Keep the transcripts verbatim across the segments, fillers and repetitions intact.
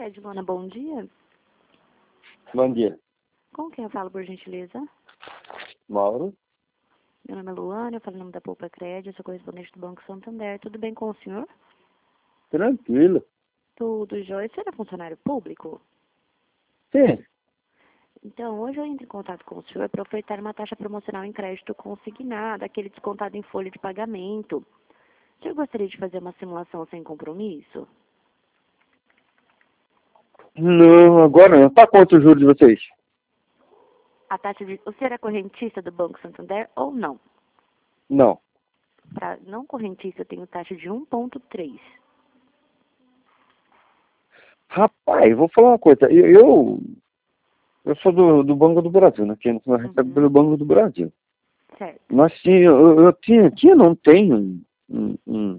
Fred Luna, bom dia. Bom dia. Com quem eu falo, por gentileza? Mauro? Meu nome é Luana, eu falo em nome da Poupa Crédito, sou correspondente do Banco Santander. Tudo bem com o senhor? Tranquilo. Tudo jóia. Você é funcionário público? Sim. Então, hoje eu entro em contato com o senhor para ofertar uma taxa promocional em crédito consignado, aquele descontado em folha de pagamento. O senhor gostaria de fazer uma simulação sem compromisso? Não, agora não. Tá quanto o juros de vocês? A taxa de... O senhor é correntista do Banco Santander ou não? Não. Para não correntista, eu tenho taxa de um ponto três. Rapaz, vou falar uma coisa. Eu, eu, eu sou do, do Banco do Brasil, né? Quem não recebe Uhum. pelo Banco do Brasil. Certo. Nós tinha, eu, eu tinha, tinha, não tenho um, um, um,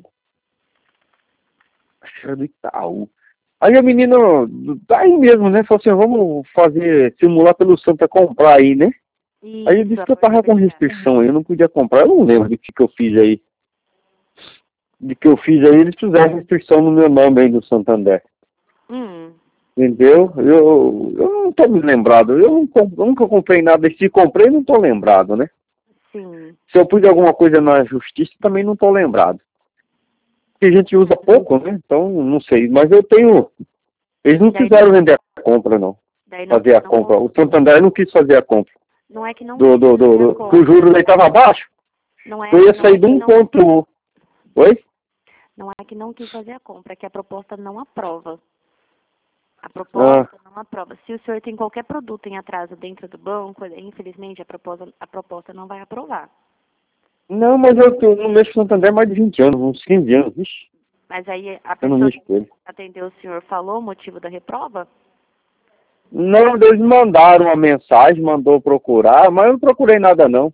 acho que era do Itaú. Aí a menina, tá aí mesmo, né? Falou assim, vamos fazer, simular pelo Santa comprar aí, né? Aí eu Isso, disse que eu amor de tava com verdade. restrição, eu não podia comprar, eu não lembro do que, que eu fiz aí. De que eu fiz aí, eles fizeram restrição no meu nome aí do Santander. Hum. Entendeu? Eu, eu não tô me lembrado. Eu, não, comp- eu nunca comprei nada. Se comprei, não tô lembrado, né? Sim. Se eu pus alguma coisa na justiça, também não tô lembrado. Porque a gente usa pouco, né? Então, não sei. Mas eu tenho... Eles não Daí, quiseram vender a compra, não. daí não, Fazer a não, compra. O Santander não quis fazer a compra. não é que não Do, quis do, do, fazer a do, que o compra. juro aí tava baixo. Não é, Eu ia não é sair de que um não, ponto... Oi? não é que não quis fazer a compra, é que a proposta não aprova. A Ah, proposta não aprova. Se o senhor tem qualquer produto em atraso dentro do banco, infelizmente a proposta, a proposta não vai aprovar. não, mas eu, eu não mexo com o Santander há mais de vinte anos, uns quinze anos. Vixe, Mas aí a eu não pessoa mexo que com ele. atendeu o senhor falou o motivo da reprova? Não, eles mandaram uma mensagem, mandou procurar, mas eu não procurei nada não.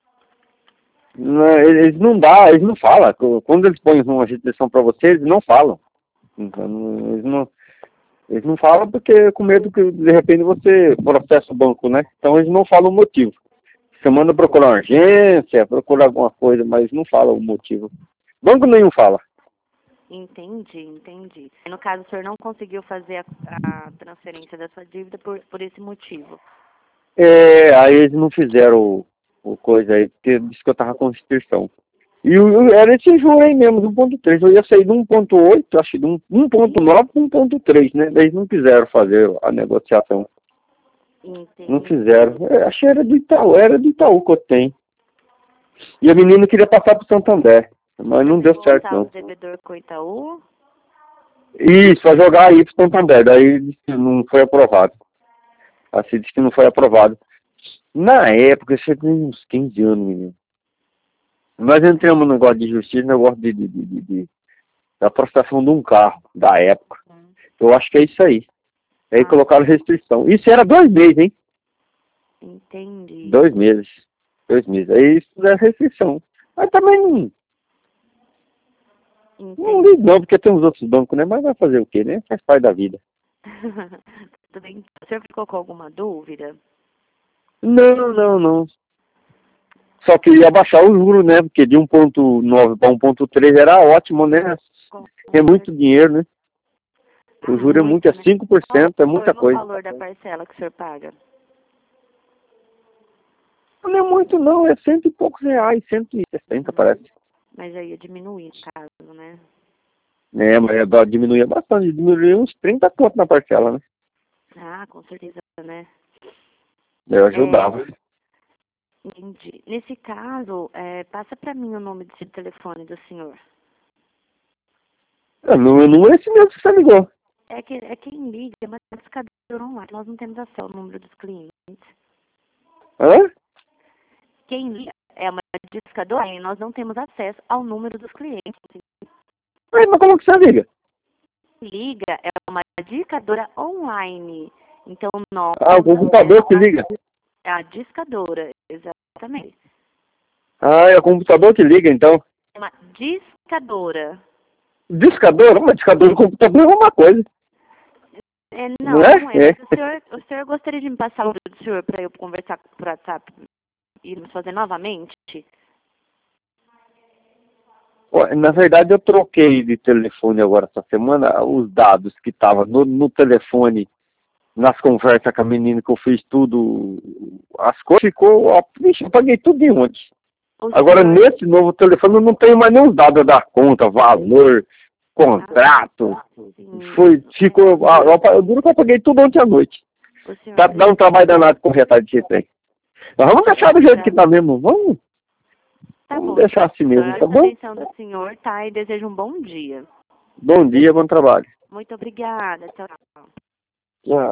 Não, eles não dá, eles não falam. Quando eles põem uma restrição para você, eles não falam. Então, não- eles não, eles não falam porque com medo que de repente você processa o banco, né? Então eles não falam o motivo. Você manda procurar uma agência, procurar alguma coisa, mas não fala o motivo. Banco nenhum fala. Entendi, entendi. No caso, o senhor não conseguiu fazer a, a transferência da sua dívida por, por esse motivo. É, aí eles não fizeram o, o coisa aí, porque disse que eu tava com restrição. E o, o- era esse juro aí mesmo, do um ponto três. Eu ia sair de um ponto oito, acho que de um- 1.9 para um ponto três, né? Daí não quiseram fazer a negociação. Não Entendi. fizeram. Eu achei que era do Itaú, era do Itaú que eu tenho. E a menina queria passar pro Santander, mas Pra não você deu certo voltar não. o devedor com o Itaú? Isso, pra jogar aí pro Santander, daí disse que não foi aprovado. Assim, disse que não foi aprovado. Na época, isso tinha uns quinze anos, menino. Nós entramos no negócio de justiça, negócio de, de, de, de, de- da prestação de um carro, da época. Hum. Eu acho que é isso aí. Aí Ah, colocaram restrição. Isso era dois meses, hein? entendi. Dois meses. Dois meses. Aí isso é restrição. Mas também não, não Entendi. ligo não, porque tem os outros bancos, né? Mas vai fazer o quê, né? Faz parte da vida. Tudo bem. O senhor ficou com alguma dúvida? Não, não, não. Só queria baixar o juro, né? Porque de um ponto nove para um ponto três era ótimo, né? Com É muito certeza. dinheiro, né? O juro é muito, Muito, é né? cinco por Qual cento, é foi muita o coisa. valor da parcela que o senhor paga? Não é muito não, é cento e poucos reais, cento e sessenta parece. Mas aí ia diminuir, no caso, né? É, mas é, dó- diminuía bastante, diminuía uns trinta conto na parcela, né? Ah, com certeza, né? Eu É, ajudava. entendi. Nesse caso, é, passa para mim o nome do telefone do senhor. É, não, não é esse mesmo que você ligou. É que é quem liga, é uma discadora online. Nós não temos acesso ao número dos clientes. Hã? Quem liga é uma discadora e nós não temos acesso ao número dos clientes. Mas, mas como que você liga? Quem liga é uma discadora online. Então, nós Ah, o computador que liga. é a discadora, exatamente. Ah, é o computador que liga, então. É uma discadora. Discador? Uma discador do computador é uma coisa. É, Não não, é? não é. É. Mas o senhor, o senhor gostaria de me passar o número do senhor para eu conversar por WhatsApp e nos fazer novamente? Ó, na verdade, eu troquei de telefone agora essa semana. Os dados que estavam no, no telefone, nas conversas com a menina que eu fiz tudo, as coisas ficou, ó, vixe, eu paguei tudo de ontem. O Agora, senhor... nesse novo telefone, eu não tenho mais nem os dados da conta, valor, contrato. Sim. Foi, ficou, ah, eu, eu duro que eu paguei tudo ontem à noite. O senhor... Tá, dá um trabalho danado corretar de jeito aí. Mas vamos deixar do jeito que tá mesmo, vamos, Tá vamos bom. deixar assim mesmo, tá Presta bom? atenção do senhor, tá? E desejo um bom dia. Bom dia, bom trabalho. Muito obrigada. Tchau. Tchau.